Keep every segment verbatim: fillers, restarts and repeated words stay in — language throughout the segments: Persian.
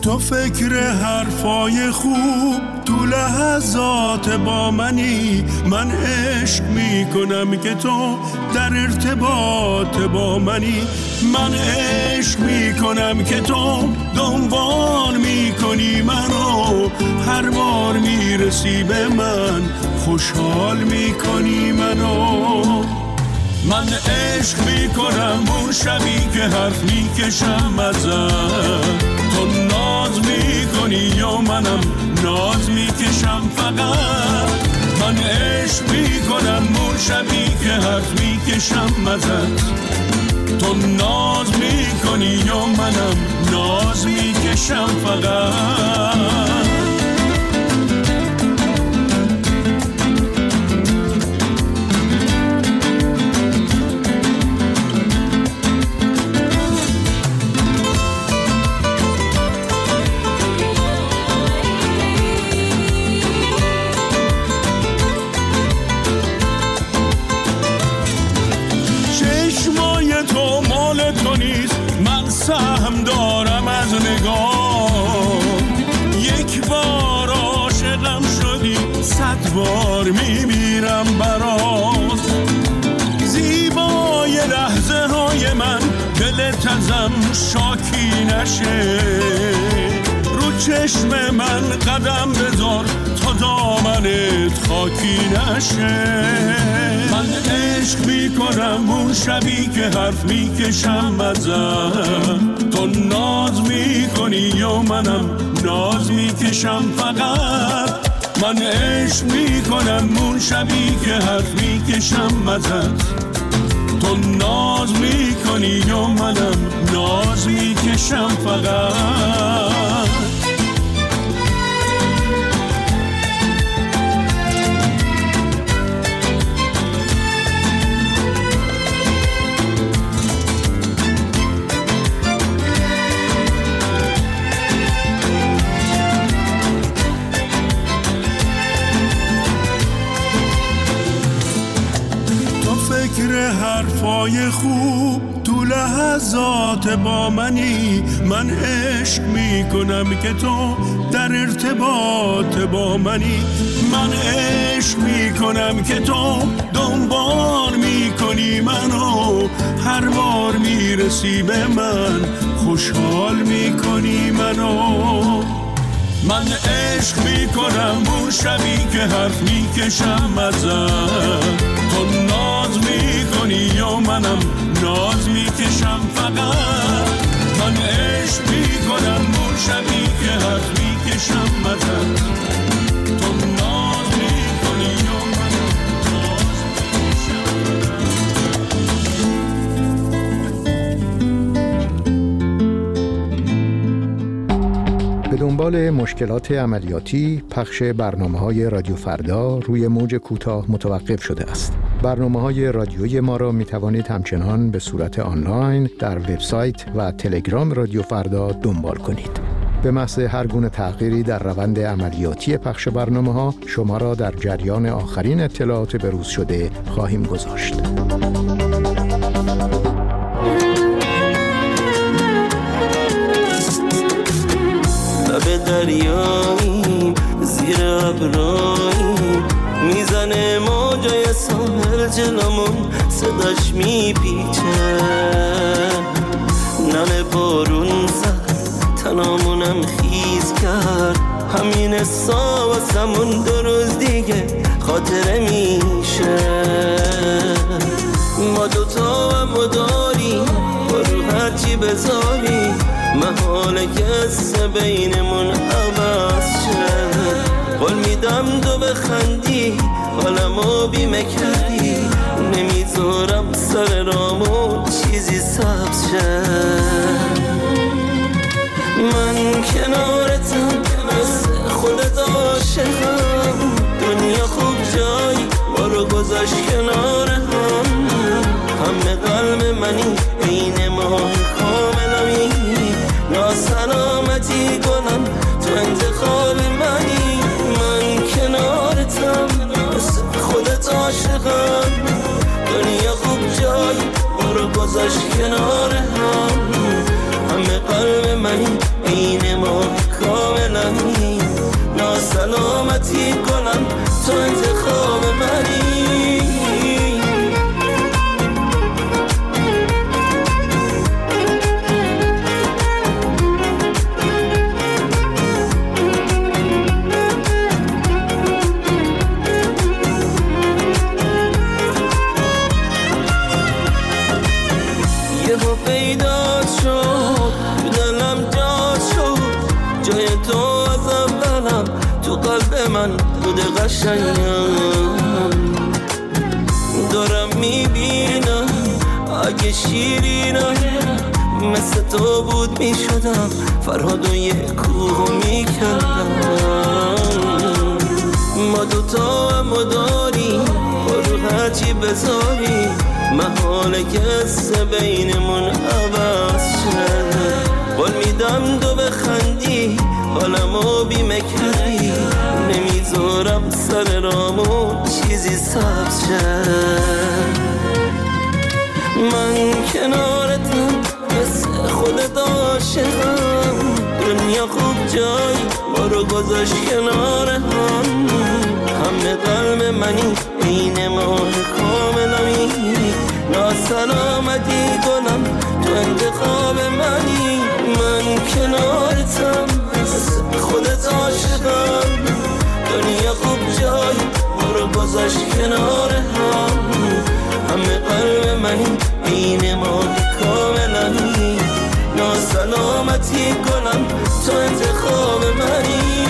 تو فکر حرفای خوب تو لحظات با منی، من عشق میکنم که تو در ارتباط با منی، من عشق میکنم که تو دنبال میکنی منو، هر بار میرسی به من خوشحال میکنی منو. من عشق میکنم اون شبی که حرف میکشم ازت، تو ناز میکنی یا منم ناز میکشم فقط. من عشق میکنم اون شبی که حرف میکشم ازت، تو ناز میکنی یا منم ناز میکشم فقط. سهم دارم از نگاه، یک بار عاشقم شدی صد بار میمیرم برات. زیبای لحظه های من دلت ازم شاکی نشه، رو چشم من قدم بذار تا دامنت خاکی نشه. من عشق میکنم اون شبی که حرف میکشم ازت، تو ناز میکنی یا منم ناز میکشم فقط. من عشق میکنم اون شبی که حرف میکشم ازت، تو ناز میکنی یا منم ناز میکشم فقط. فکر حرفای خوب تو لحظات با منی، من عشق میکنم که تو در ارتباط با منی، من عشق میکنم که تو دنبال میکنی منو، هر بار میرسی به من خوشحال میکنی منو. من عشق میکنم اون شبی که حرف میکشم ازت، تو ناز میکنی یا منم ناز میکشم فقط. من عشق میکنم اون شبی که حرف میکشم ازت، تو ناز میکنی یا منم ناز به دنبال مشکلات عملیاتی، پخش برنامه‌های رادیو فردا روی موج کوتاه متوقف شده است. برنامه‌های رادیویی ما را می‌توانید همچنان به صورت آنلاین در وبسایت و تلگرام رادیو فردا دنبال کنید. به محض هر گونه تغییری در روند عملیاتی پخش برنامه‌ها، شما را در جریان آخرین اطلاعات بروز شده خواهیم گذاشت. به دریاییم زیر ابراییم، میزنه موجای ساحل جلومون صداش میپیچه، نم بارون زد تنامونم خیز کرد، همین حسا واسمون دو روز دیگه خاطره میشه. ما دوتا هم داریم با رو هرچی بذاریم، محاله که قصه بینمون عوض شه. قول میدم تو بخندی حالمو بیمه کردی، نمیذارم سر رامو چیزی سبز شه. من کنارتم مثل خودت عاشقم، دنیا خوب جایی ما رو گذاشت کنار هم، همه قلب منی بین ماه کاملمی، ناسلامتی کنم تو انتخاب منی. من کنارتم مثل خودت عاشقم، دنیا خوب جایی ما رو گذاشت کنار هم، همه قلب منی بین ما جای تو از اولم تو قلب من بوده قشنگم. دارم میبینم اگه شیرینم مثل تو بود میشدم فرهاد و یه کوه میکردم. ما دوتا هم داریم برو هرچی بذاری محاله که قصه بینمون عوض شد. قول میدم دو بخندی حالمو بیمه کردی نمیذارم سر رامون چیزی سبز شد. من کنارتم مثل خودت عاشقم دنیا خوب جای ما رو گذاشت کنار هم. همه قلب منی این ماه کاملمی ناسلامتی گلم تو انتخاب منی. من کنارتم مثل خودت عاشقم دنیا خوب جای ما رو گذاشت کنار هم. همه قلب منی این ماه کاملمی ناسلامتی گلم تو انتخاب منی.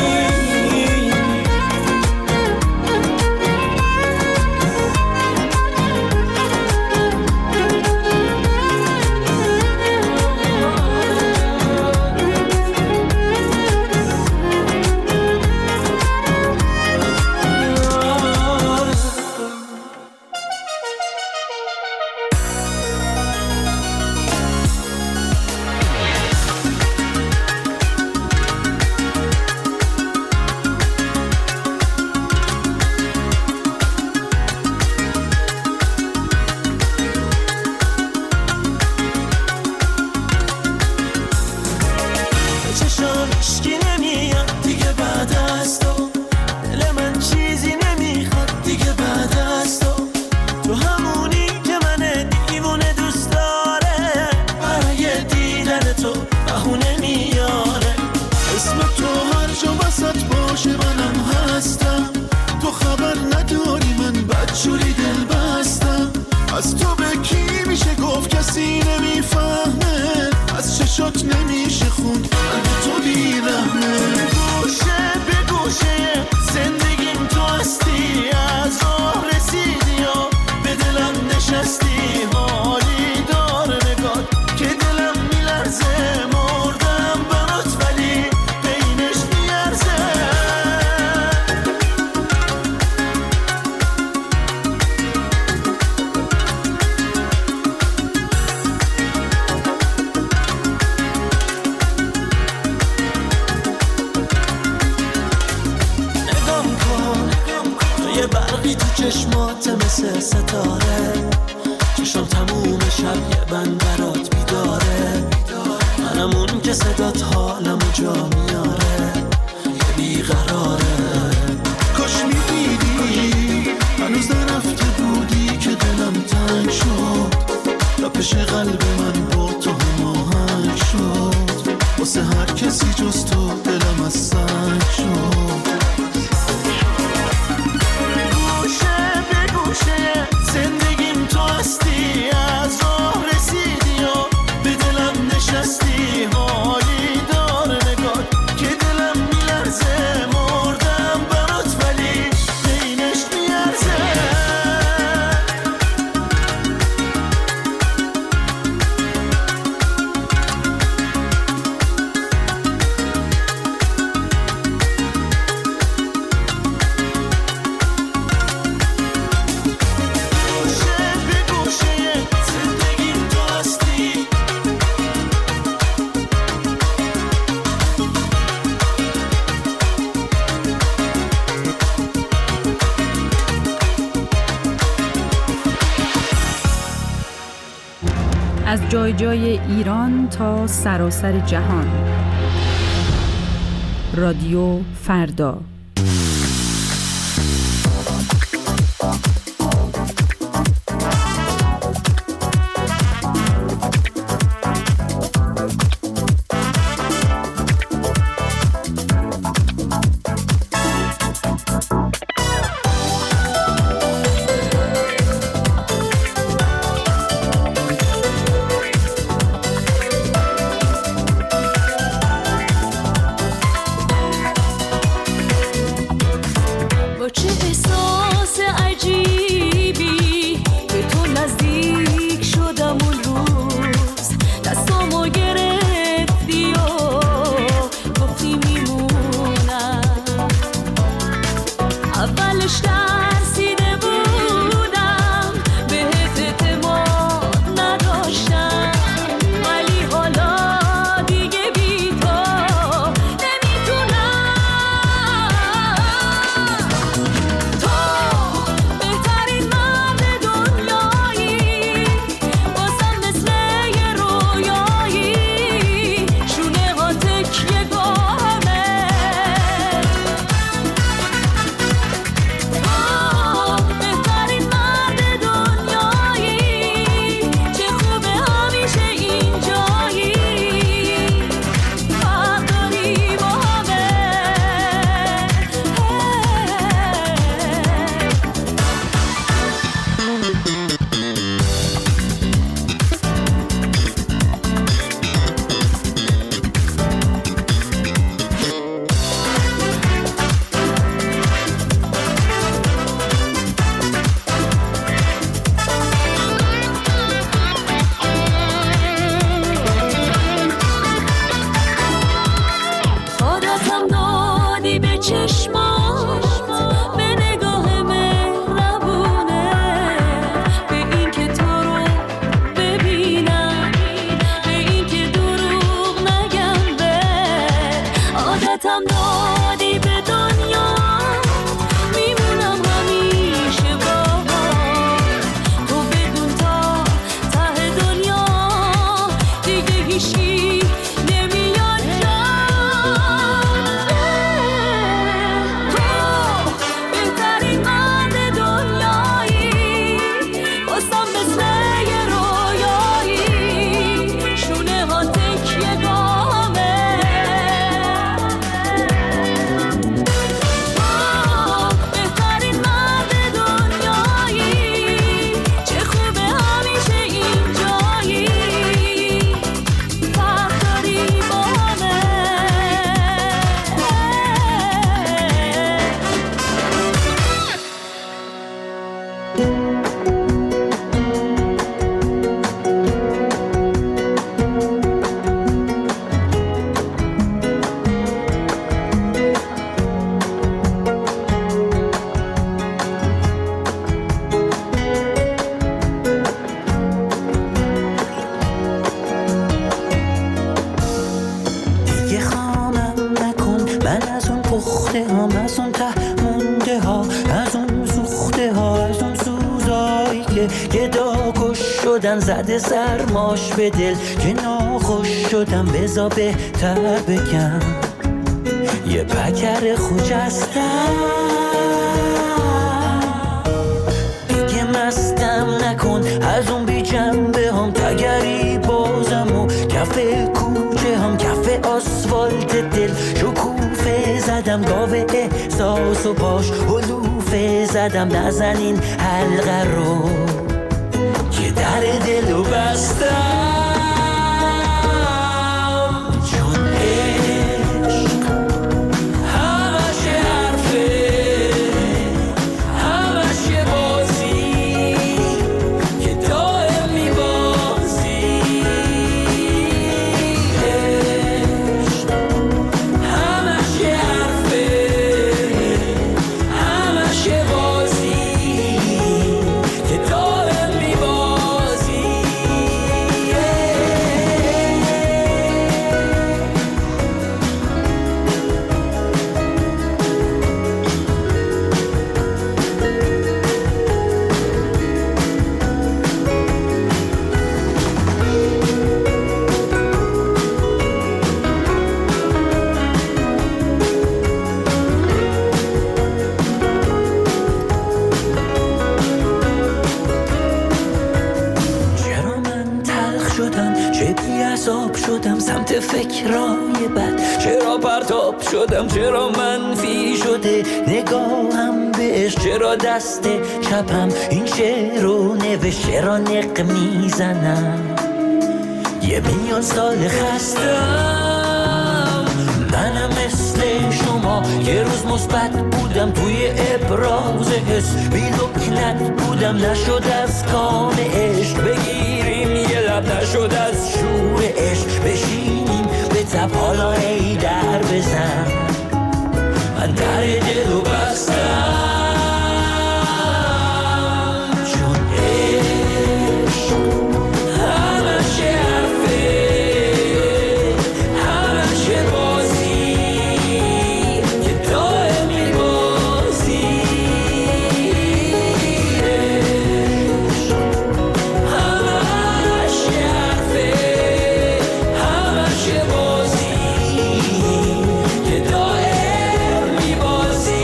از جای جای ایران تا سراسر جهان. رادیو فردا. دستم دادی به دنیا، میمونم همیشه باهات. تو بدون تا ته دنیا دیگه هیچی نمیاد جات. تو بهترین مرد دنیایی، واسم مثل یه رویایی، شونه ها تکیه گامه. تو بهترین مرد دنیایی، چه خوبه همیشه اینجایی، فرق داری با همه. دیگه خامم نکن من از اون پخته هام، از اون ته مونده ها، از اون سوخته ها، از اون سوزایی که یه داغش شدن زده سرماش به دل، که ناخوش شدم بزا بهتر بگم یه پکر خوجستم. دیگه مستم نکن از اون بی جنبه هم، تگری بازم و کف کوچه هم، کف آسفالت دل شکوفه زدم، گاوه احساس و پاش حلوفه زدم. نزنین حلقه رو که در دلو بستم، چون عشق همش یه حرفه، همش یه بازی که دائم میبازی. عشق همش یه حرفه، همش یه بازی که دائم میبازی. چرا من تلخ شدم، چه بی‌عصاب شدم سمت فکرای بد، چرا پرتاب شدم، چرا منفی شده نگاهم بهش، چرا دست چپم این شعر رو نوشت، چرا نق میزنم یه میلیون سال خستم. منم مثل شما یه روز مثبت بودم توی ابراز حس، بی لکنت بودم نشد از کام عشق، بگیریم یه لب نشد از شور عشق، بشینیم به تب حالا ای در بزن. من در دلو بستم، چون عشق همش یه حرفه، همش یه بازی که دائم میبازی. عشق همش یه حرفه، همش یه بازی که دائم میبازی.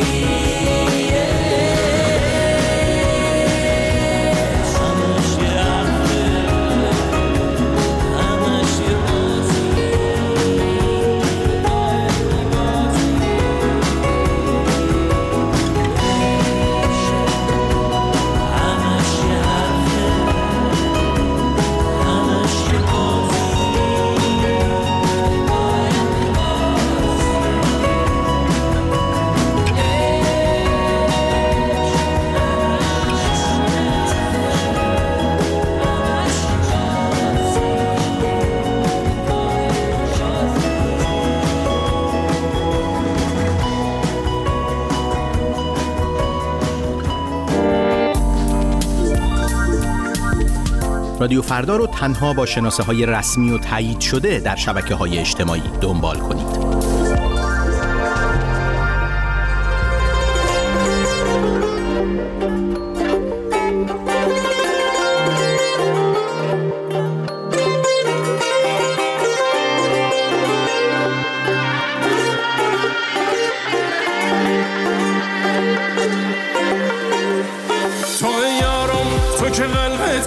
رادیو فردا رو تنها با شناسه های رسمی و تایید شده در شبکه های اجتماعی دنبال کنید.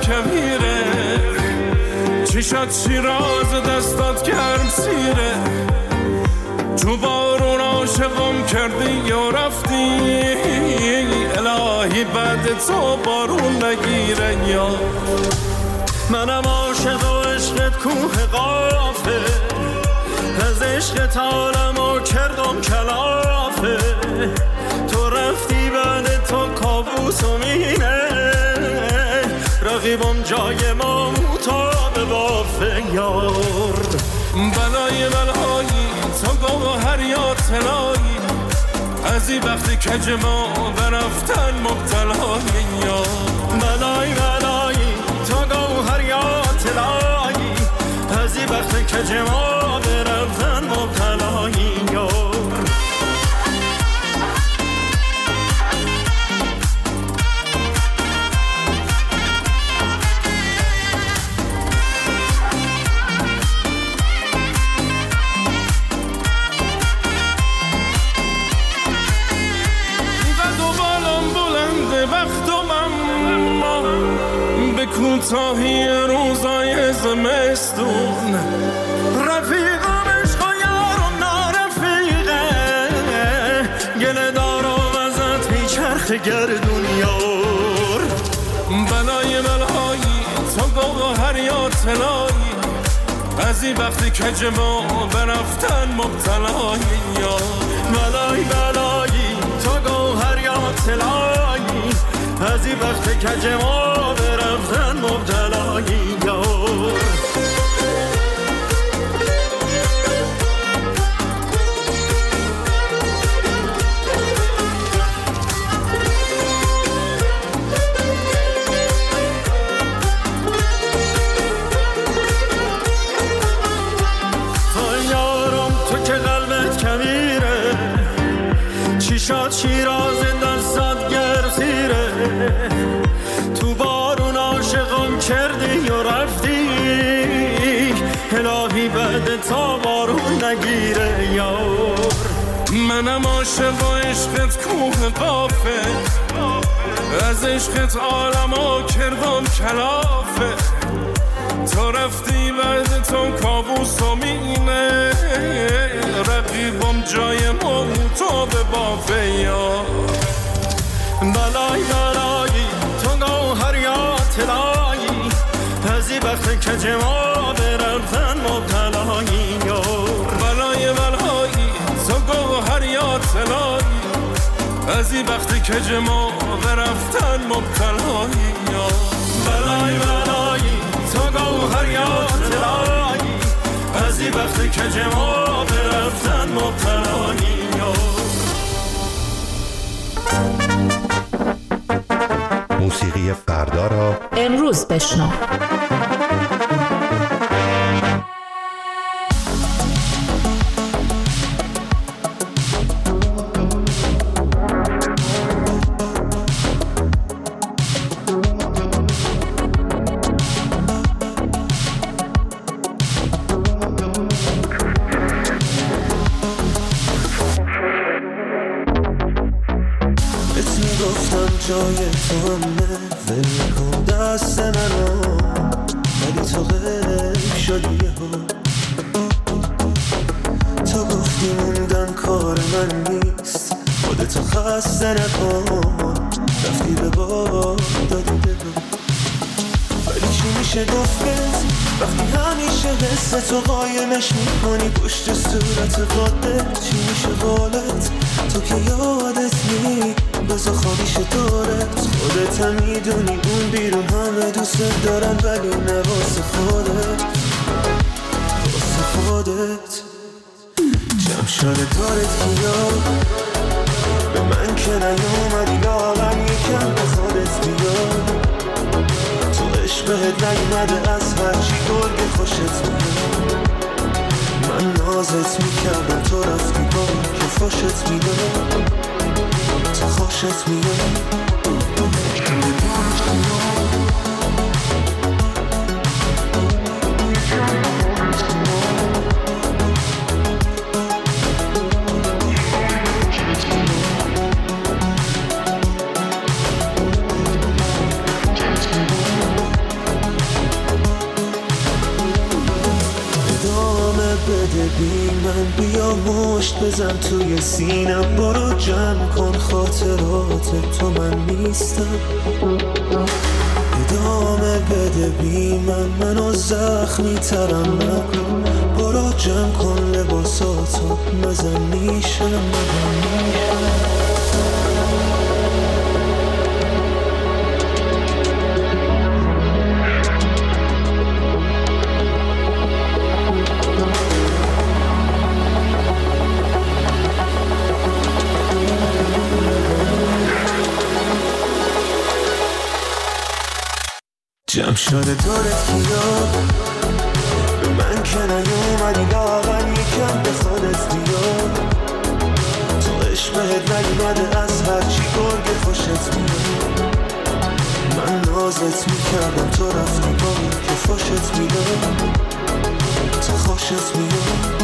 کبیره، چشات شیراز دستات گرم سیره، تو بارون عاشقم کردی یا رفتی، الهی بعد تو بارون نگیره یا منم عاشق و عشقت کوه قافه، از عشقت عالمو کردم کلافه، تو رفتی بعد تو کابوسو مینه، رقیبم جای ما مطابه بافه یار، بلای بلایی تو گوهر یا طلایی، از این وقتی کج ما برفتن مبتلای یار، بلای بلایی تو گوهر یا طلایی، از این وقتی کج ما برفتن مبتلای یار. کوتاهی روزای زمستون، رفیقم عشق و یارم نارفیقه، گله دارم ازت هی چرخ گردون یار، بلای بلایی تو گوهر یا طلایی، از این وقتی کج ما برفتن مبتلای یار، بلای بلایی تو گوهر یا طلایی، از این وقت کج ما برفتن مبتلایی یار. تو یارم تو که قلبت کبیره، چیشات شیراز دستات گرزیره، تو بارون عاشقم کردی و رفتی، الهی بعد تا بارون نگیره یار، منم عاشق و عشقت کوه قافه، از عشقت عالمو کردم کلافه، تو رفتی بعد تو کابوسو مینه، رقیبم جای ما تو به بافه یار، بلای بلایی تو گوهر یا طلایی، از این وقت کج ما برفتن مبتلایی یار، بلای بلایی تو گوهر یا طلایی، از این وقت کج ما برفتن مبتلایی یار، بلای بلایی تو گوهر یا طلایی، از این وقت کج ما برفتن مبتلایی یار. موسیقی فردا را امروز بشنو. جای تو همه ول کن دست منو، ولی تو غیب شدی یهو، تو گفتی موندن کار من نیست، خودتو خسته نکن، رفتی به باد دادی بگو، ولی چی میشه گفت وقتی همیشه حس تو قایمش میکنی پشت صورت قادت، چی میشه قولت تو که یادت نی بزا خوابیش دارت، خودت هم میدونی اون بیرون همه دوست دارن، ولی نه واسه خودت، واسه خودت جمع شده دارت کیا، به من که نیومدی لاغم یکم به خودت بیا، تو عشقت نیومده از هرچی گرگ خوشت میاد، من نازت میکردم تو رفتی با که خوشت میاد، تو خوشت میاد. مشت بزن توی سینم، برو جمع کن خاطرات تو، من نیستم. ادامه بده بی من، منو زخمی ترم نکن. برو جمع کن لباساتو، مزن میشم مزن میشم. جمع شده دارت کیا، به من که نیومدی لاغر یکم به خودت بیا. تو عشق بهت نیومده از هرچی گرگ خوشت میاد. من نازت میکردم تو رفتی با این که خوشت میاد، تو خوشت میاد.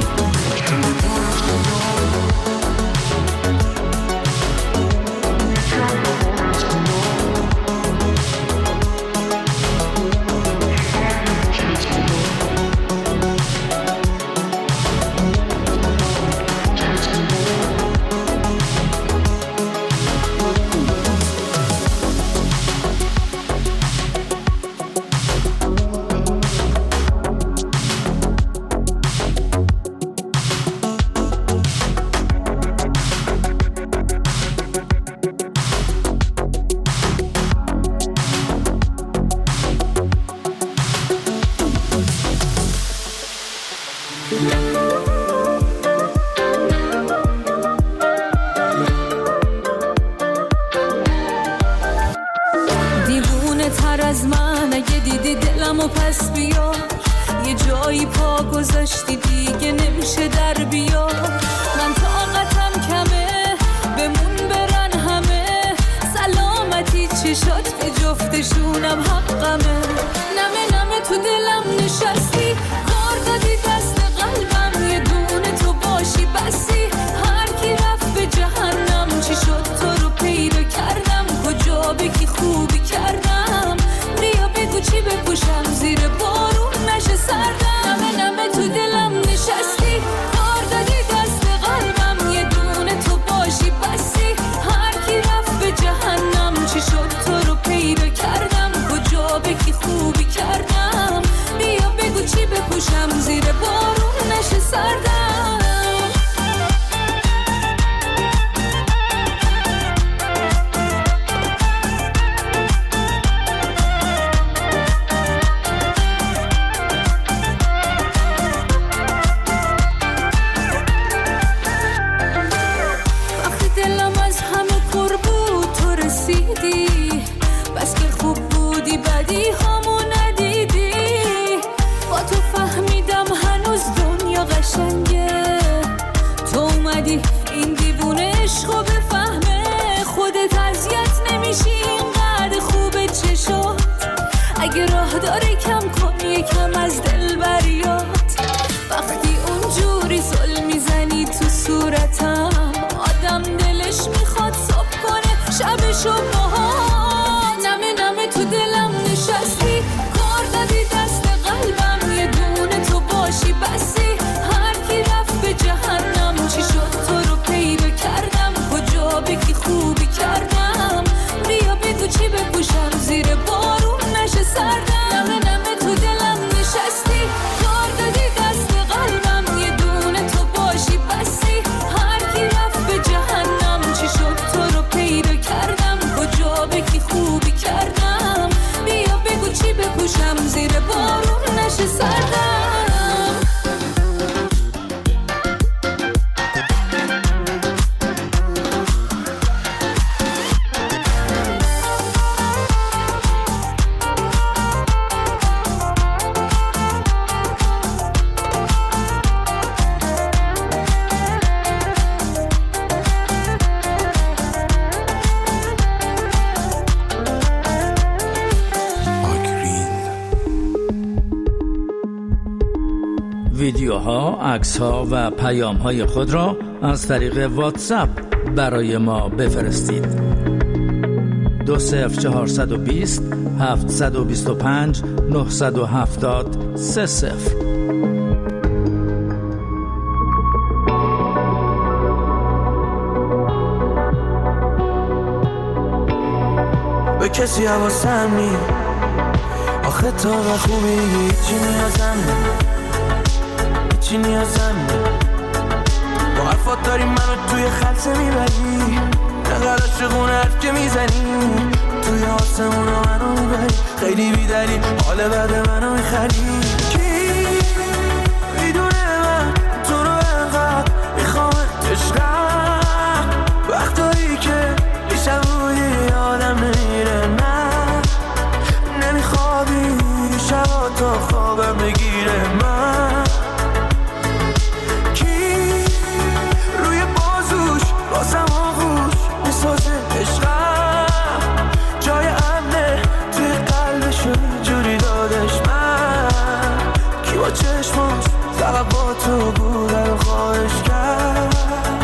دیوونه تر از من اگه دیدی دلمو پس بیا. یه جایی پا گذاشتی دیگه نمیشه در بیا. من طاقتم کمه بمون برن همه. سلامتی چشات به جفتشونم حقمه. نمه نمه تو دلم نشستی، کار دادی دست قلبم. یه دونه تو باشی بسی، هر کی رفت به جهنم. چی شد تو رو پیدا کردم، کجا بگی خوبی کردم. بیا بگو چی بپوشم زیر بارون نشه سردم. نمه نمه تو دلم نشستی، کار دادی دست قلبم. یه دونه تو باشی بسی، هر کی رفت به جهنم. چی شد تو رو پیدا کردم، کجا بگی خوبی کردم. بیا بگو چی بپوشم زیر بارون نشه سردم. بس که خوب بودی بدی همو ندیدی. با تو فهمیدم هنوز دنیا قشنگه. تو اومدی این دیوونه عشقو بفهمه. خودت اذیت نمیشی اینقدر خوبه چشات. اگه راه داره کم کن یکم از دل بریات. وقتی اونجوری زل میزنی تو صورتم، آدم دلش میخواد صبح کنه شبشو باهات. نمه نمه تو دلم نشستی، کار دادی دست قلبم. یه دونه تو باشی بسی، هر کی رفت به جهنم. چی شد تو رو پیدا کردم، کجا بگی خوبی کردم. بیا بگو چی بپوشم زیر بارون نشه سردم. نمه نمه تو دلم نشستی، کار دادی دست قلبم. یه دونه تو باشی بسی، هر کی رفت به جهنم. چی شد تو رو پیدا کردم، کجا بگی خوبی کردم. بیا بگو چی بپوشم زیر بارون نشه سردم. ویدیوها، عکس‌ها و پیام‌های خود را از طریق واتساپ برای ما بفرستید. دو صفر چهارصد و بیست هفتصد و بیست و پنج نهصد و هفتاد سه صفر. کسی حواسم نی. آخه تا و خوبی هیچی نیازم نی، هیچی نیازم نی. با حرفات داری منو توی خلصه میبری، نقل عاشقونه حرف که میزنی، توی آسمونا منو میبری. خیلی بیدلی حال بعد منو میخری. کی میدونه من تو رو انقدر میخوام عشقم، وقتایی که دیشب بودی آدم نمیره، نه نمیخوابی شبا تا خوابم بگیره. من کی روی بازوش بازم آغوش میسازه عشقم، جای امنه توی قلبشو جوری دادش. من کی با چشماش فقط با تو بوده رو خواهش کرد.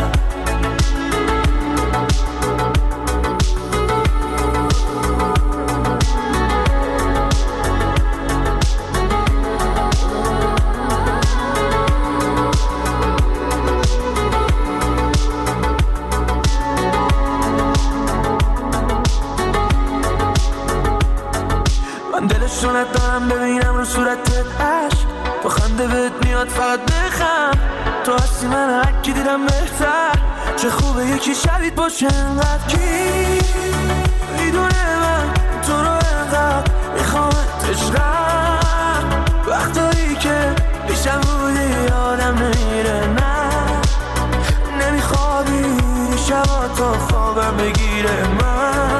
دلشونت دارم ببینم رو صورتت عشق، با خنده بهت میاد فقط بخم. تو هستی من هرکی دیدم بهتر، چه خوبه یکی شبیت باشه انقدر. کی میدونه من تو رو انقدر میخوامت عشقم، وقتایی که بیشم بودی آدم نمیره، نه نمیخوابی شبا تا خوابم بگیره. من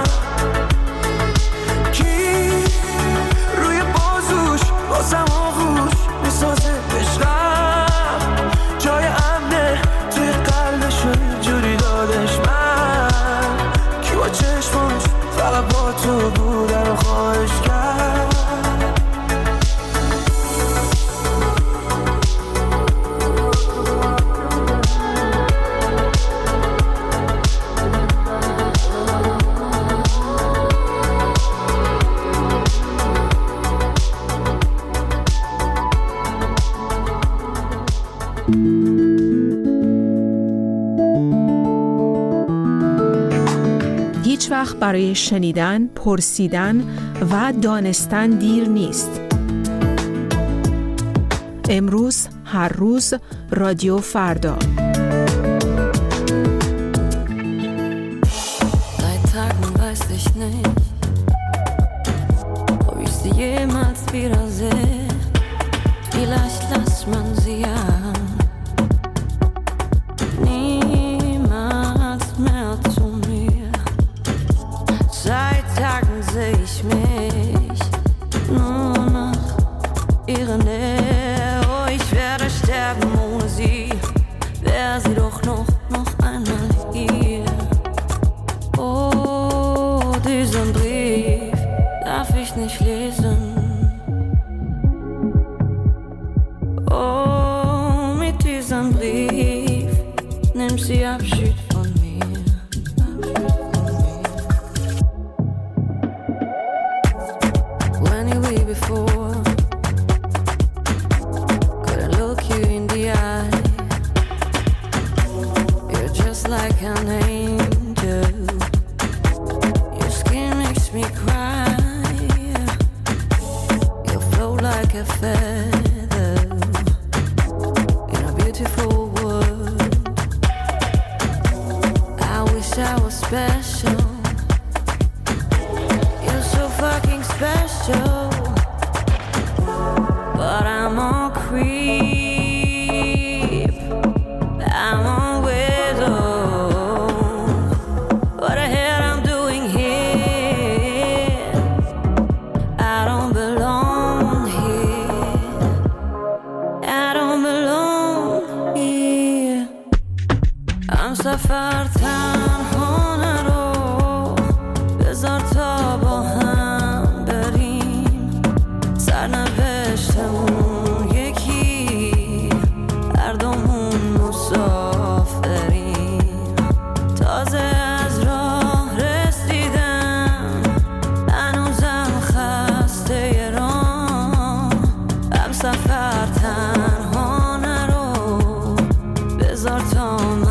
بازم آغوش میسازه عشقم، جای امنه توی قلبشو جوری دادش. من کی با چشماش فقط با تو بوده رو خواهش کرد. هیچ وقت برای شنیدن، پرسیدن و دانستن دیر نیست. امروز، هر روز، رادیو فردا.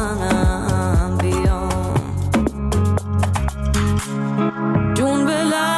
جون بلند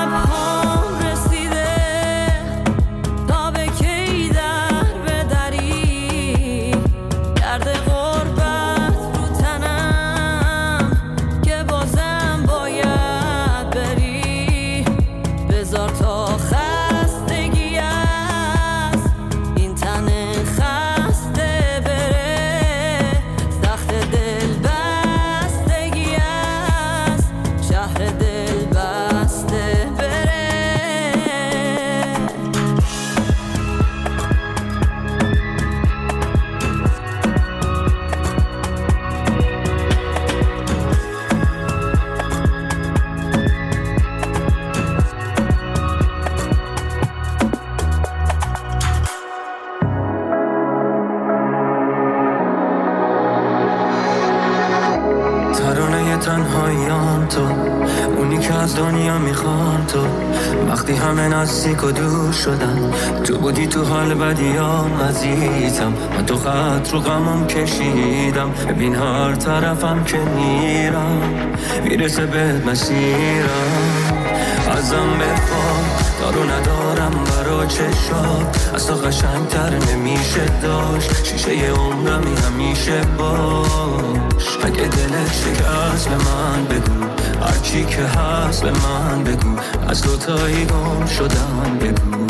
تنهاییان تو، اونی که از دنیا میخوان تو. وقتی همه نزدیک و دور شدن، تو بودی تو حال بدیام عزیزم. من تو خط رو غمم کشیدم، ببین هر طرفم که میرم میرسه بهت مسیرم. ازم بخوام دارو ندارم برا چشات، از تو قشنگتر نمیشه داشت. شیشه عمرمی همیشه باش. اگه دلت شکست به من بگو، هرچی که هست به من بگو. از دوتایی گم شدم بگو.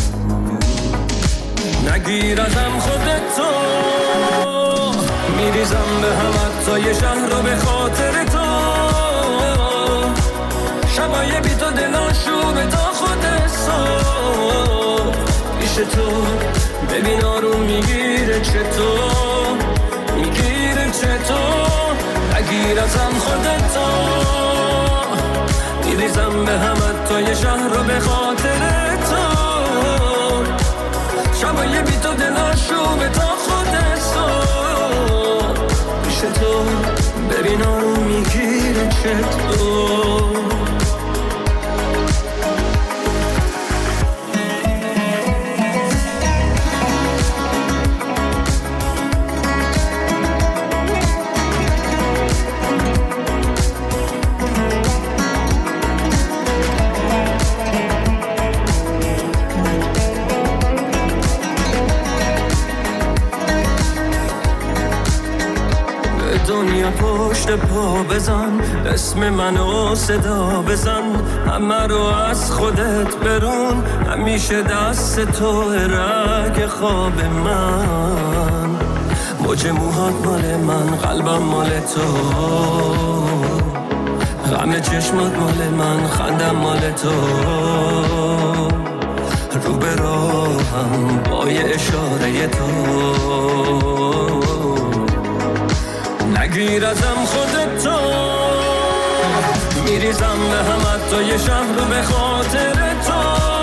نگیر ازم خودتو، میریزم به هم حتی یه شهر رو به خاطر تو. شبای بی تو دلاشو به تا خود صبح پیش تو. ببین آروم میگیره چطور، میگیره چطور. نگیر ازم خودتو، میریزم به هم حتی یه شهر رو به خاطر تو. شبای بی تو دلاشو به تا خود صبح پیش تو. ببین آروم میگیره چطور. دنیا پشت پا بزن، اسم منو صدا بزن. همه رو از خودت برون، همیشه دست تو رگ خواب من. موج موهات مال من، قلبم مال تو. غم چشمات مال من، خندم مال تو. رو به راهم با یه اشاره تو. نگیر ازم خودتو، میریزم به هم حتی یه شهر رو به خاطر تو.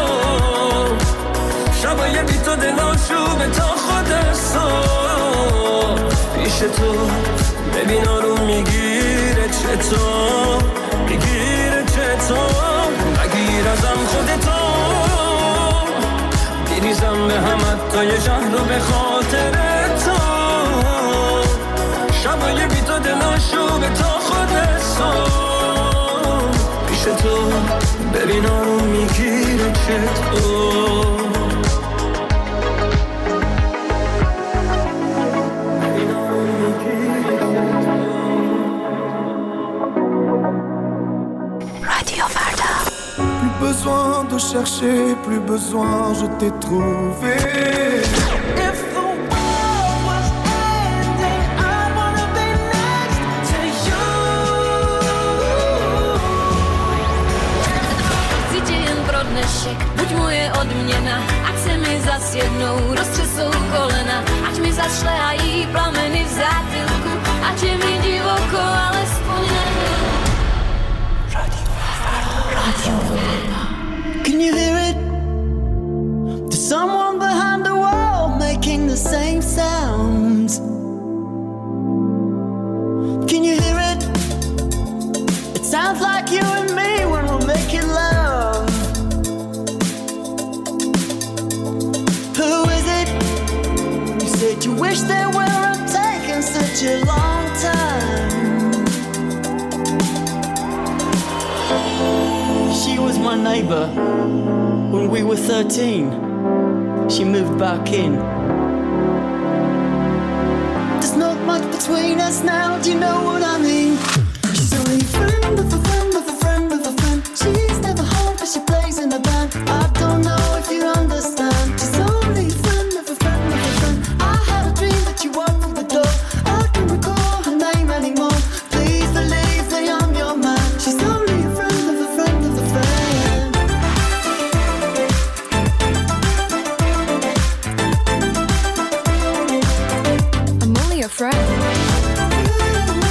شبای بی تو دلاشو به تا خود صبح پیش تو. ببین آروم میگیره چطور، میگیره چطور. نگیر ازم خودتو، میریزم به هم حتی یه شهر رو به خاطر تو. شبای بی تو دلاشو به تا خود صبح پیش تو. ببین آروم میگیره چطور. رادیو فردا. Plus besoin de chercher, plus besoin, je t'ai trouvé. Buď moje odměna, ať se mi zas jednou roztřesou kolena, ať mi zašlehají plameny v zátylku, ať je mi divoko, alespoň nebyl. Radio Radio Can you hear it? There's someone behind the wall making the same sounds. Can you hear it? It sounds like you and me when we're making love. Who is it? You said you wish they weren't taking such a long time. She was my neighbor when we were thirteen. She moved back in. There's not much between us now, do you know what I mean? She's only a friend of a friend of a friend of a friend. She's never home but she plays in a band. I don't know if you understand. She's only a friend of a friend of a friend. I had a dream that you walked through the door. I can't recall her name anymore. Please believe that I'm your man. She's only a friend of a friend of a friend. I'm only a friend.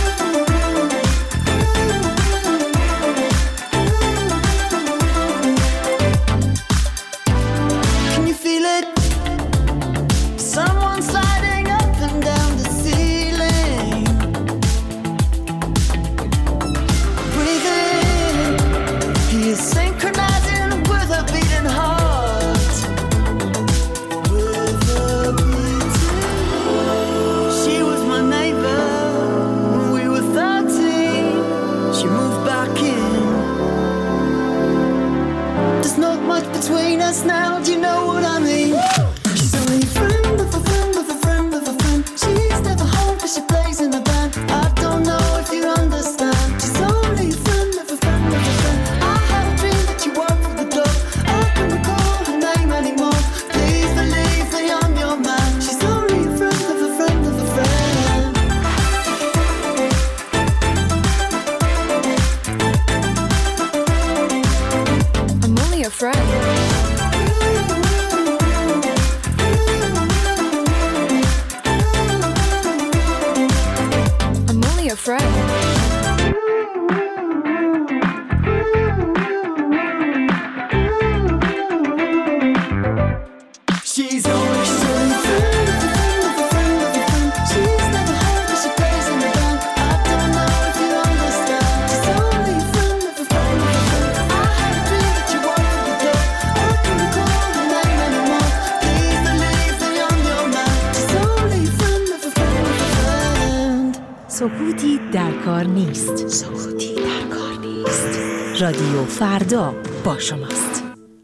your friend. She's always saying friend of a friend of a friend of a friend. She's never heard that she plays in the band. I don't know if you understand. She's only a friend of a friend of a friend. I had a dream that you wanted to go. I can recall the name anymore. Please believe that I'm your man. She's only a friend of a friend of a friend. سکوتی در کار نیست. سکوتی در کار نیست. رادیو فردا با شماست.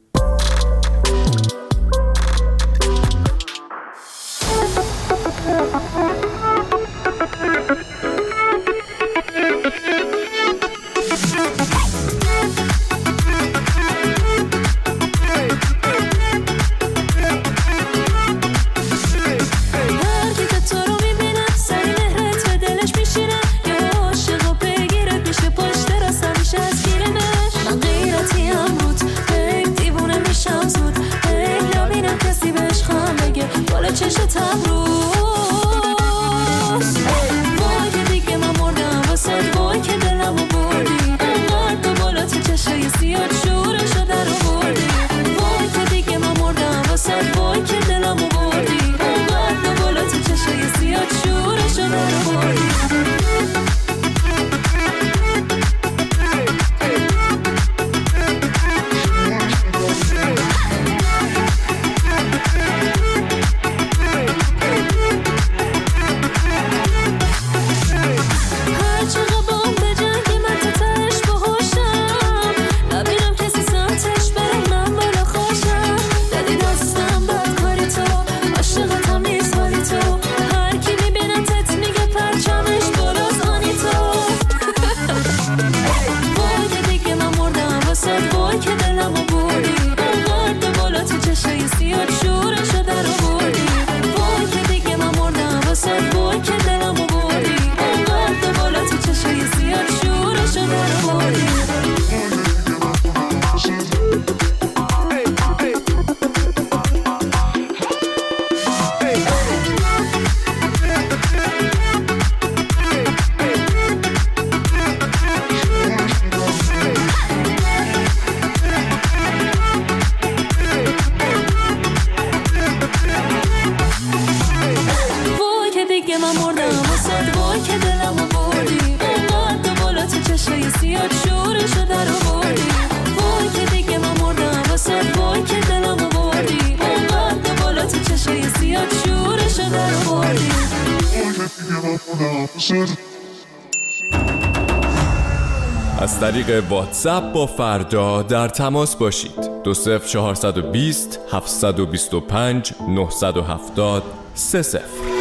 از طریق واتساپ با فردا در تماس باشید. دو صفر چهارصد و بیست هفتصد و بیست و پنج نهصد و هفتاد سه صفر.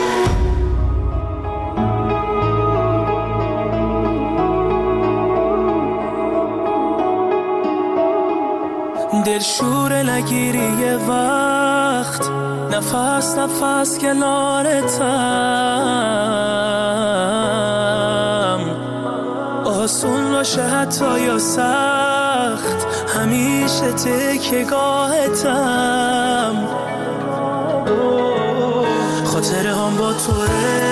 دلشور نگیری یه وقت، نفس نفس کنارتم، آسون باشه حتی یا سخت، همیشه تکیه‌گاهتم، خاطره هم با توه،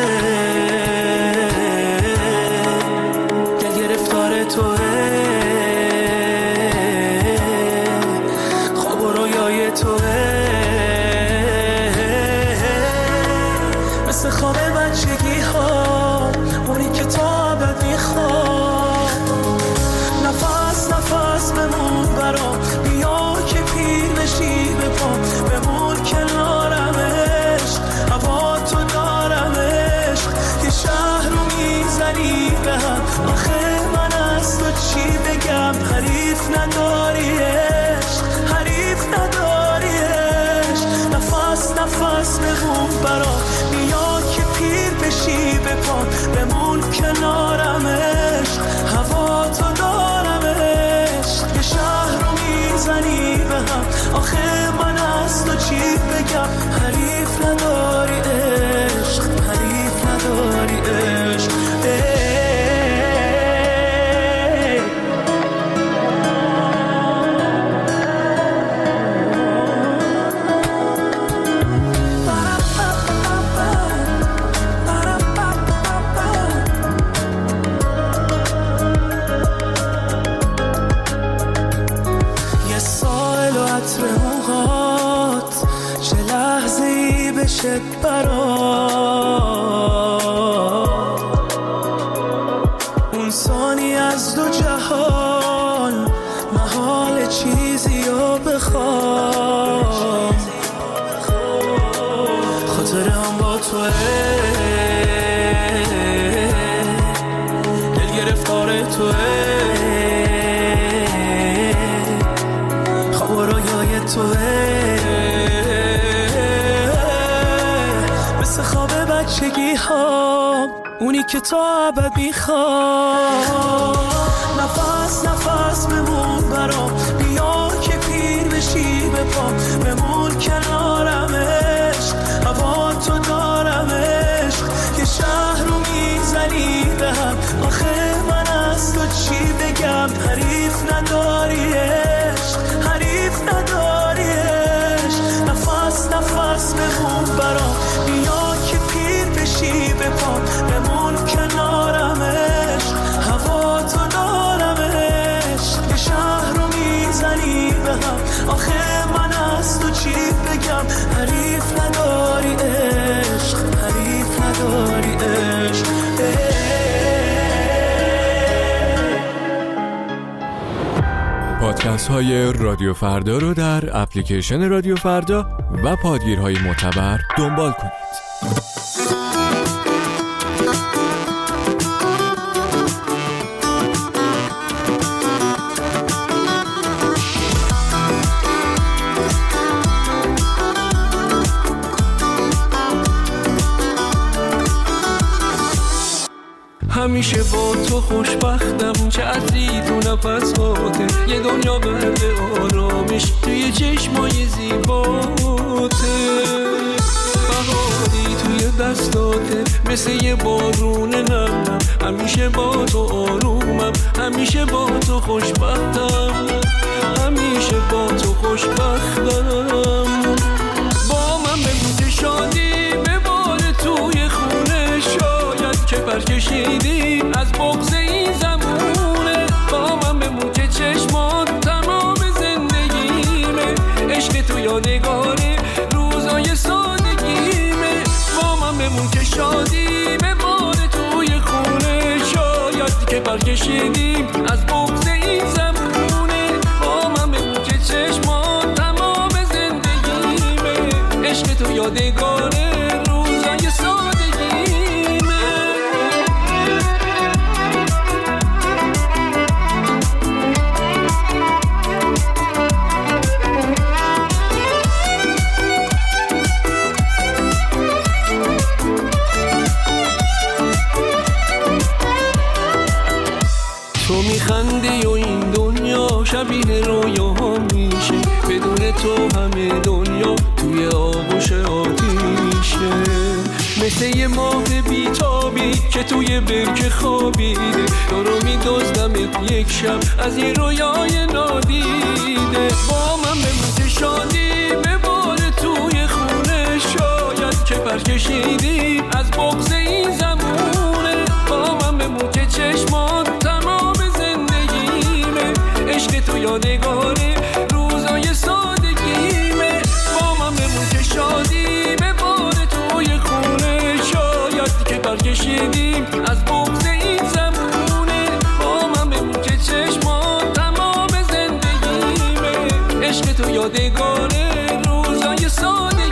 دل گرفتار توه، خواب و رویای توه، مثل خواب بچگی ها، اونی که تا ابد میخواد، نفس نفس بمون برام، بیا که پیر نشی به پام، بمون کنارمش، هوا تو دارمش، یه شهر رو میزنی به هم، آخه من از تو چی بگم، حریف نداریش، حریف نداریش، نفس نفس بمون برام، بیا که پیر بشی به پام، بمون کنارمش، هوا تو دارمش، یه شهر رو میزنی به هم، آخه من از تو چی بگم، حریف نداری عشق، حریف نداری عشق. خاطرت برام، اون ثانی از دو جهان محال چیزی رو بخوام، خاطرم با توه، دل گرفتار توه، خواب و رویای توه، مثل خواب بچگی ها، اونی که تا ابد میخوام. نفس نفس بمون برام، بیا که پیر بشی به پام، بمون کنارم عشق، هوا تو دارم عشق، یه شهر رو میزنی به هم، آخه من از تو چی بگم، حریف نداری عشق، حریف نداری عشق. نفس نفس بمون برام، بیا که پیر بشی به پام، بمون کنارم عشق، هوا تو دارم عشق، یه شهر رو میزنی به هم، آخه من از تو چی بگم، حریف نداری عشق، حریف نداری عشق. پادکست های رادیو فردا رو در اپلیکیشن رادیو فردا و پادگیرهای معتبر دنبال کنید. همیشه با تو خوشبختم، چه عطری تو نفس هاته، یه دنیا برد آرامش توی چشمای زیباته، بهاری توی دستاته مثل یه بارون نم، همیشه با تو آرومم، همیشه با تو خوشبختم، همیشه با تو خوشبختم. با من بگو شادی بباره توی خونه، شاید که برکشیدی از بغض این زمونه، با من بمون که چشمان تمام زندگیمه، عشق تو یادگاره روزای سادگیمه، با من بمون که شادی بباره توی خونه، شاید که برکشیدی از بغض این زمونه، با من بمون که چشمان تمام زندگیمه، عشق تو یادگاره روزای سادگیمه. تو میخندی و این دنیا شبیه رویاها میشه، بدون تو همه دنیا توی آغوش آتیشه، مثل یه ماه بیتابی که توی برکه خوابیده، تو رو میدزدمت یک شب از این رویای نادیده، با من بمون شادی بباره توی خونه، شاید که برکشیدی از بغض این زمونه، با من بمون که چشمان تمام زندگیمه، عشق تو یادگاره روزای سادگیمه، با من بمون که شادی بباره توی خونه، شاید که برکشیدیم از بغض این زمونه، با من بمون که چشمان تمام زندگیمه، عشق تو یادگاره روزای سادگیمه.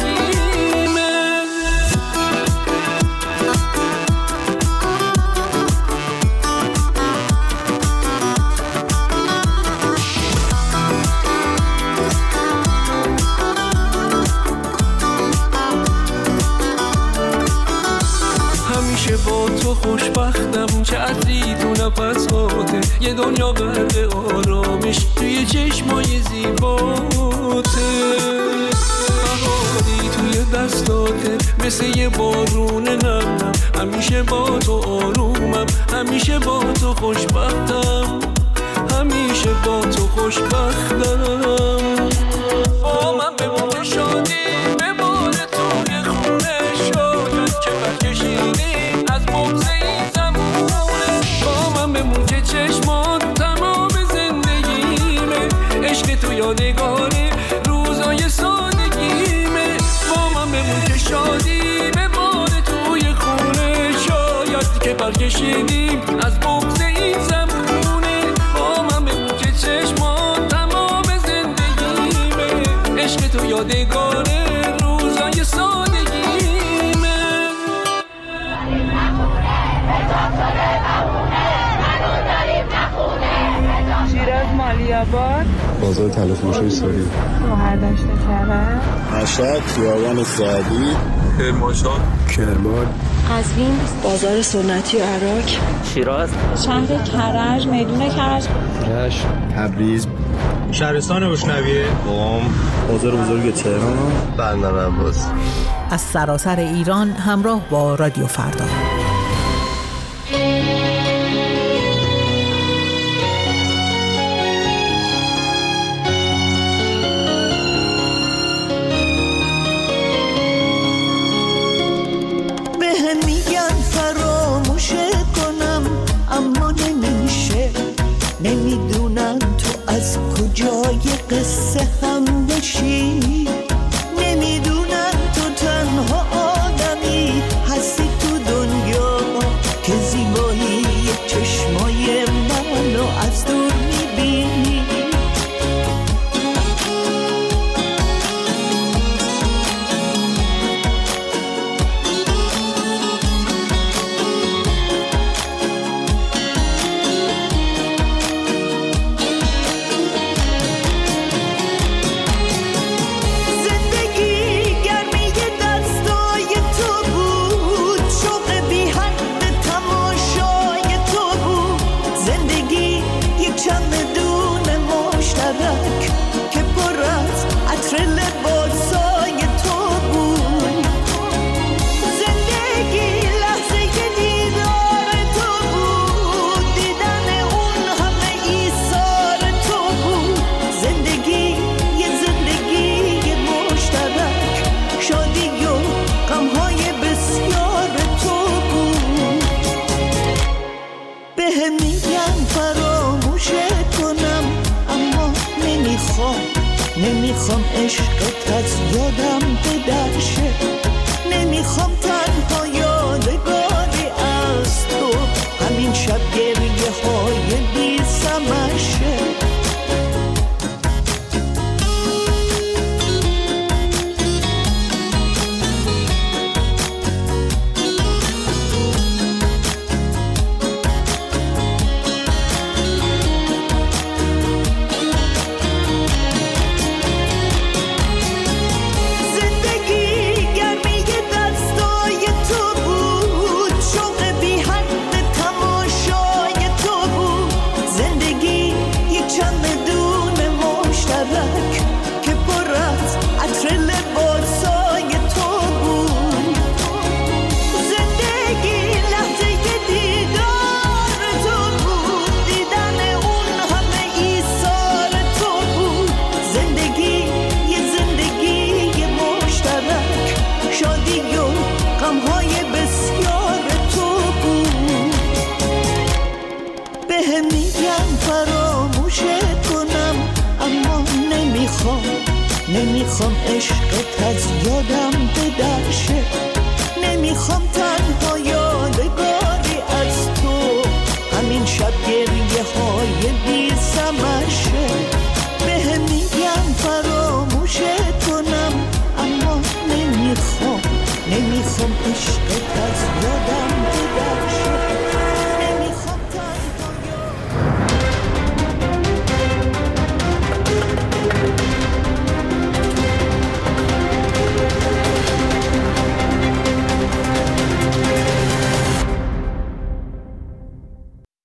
همیشه با تو خوشبختم، چه عطری تو نفس هاته، یه دنیا برد آرامش توی چشمای زیباته، بهاری توی دستاته مثل یه بارون نم، همیشه با تو آرومم، همیشه با تو خوشبختم، همیشه با تو خوشبختم. با من بمون شادی بباره توی خونه، شاید که برکشیدی از بغض این زمونه، با من بمون که چشمان تمام زندگیمه، عشق تو یادگاره روزای سادگیمه، با من بمون که شادی کنار کشیدیم از بغض این زمونه، با من بگو که چشمان تمام زندگیمه، عشق تو یادگار روزای سادگیمه. شیراز مالیاباد، بازار طلا فروشی ساری، شهردشت کرج، مشهد خیابان سعدی، کرمانشاه، کرمان، قزوین بازار سنتی عراق، شیراز، شهر کرج، میدون کرج، رشت، تبریز، شهرستان روشنویه، قم، بازار بزرگ تهران، بندر عباس. از سراسر ایران همراه با رادیو فردا. نمیدونم تو از کجای قصه هم بشی، نمیدونم تو تنها آدمی هستی تو دنیا که زیبایی چشمای منو از دور میبینی. نمیخوام عشقت از یادم بدرشه، نمیخوام تنها یادگاری از تو همین شب گریه های بی ثمرشه. نمیخوام عشقت از یادم بدرشه، نمیخوام تنها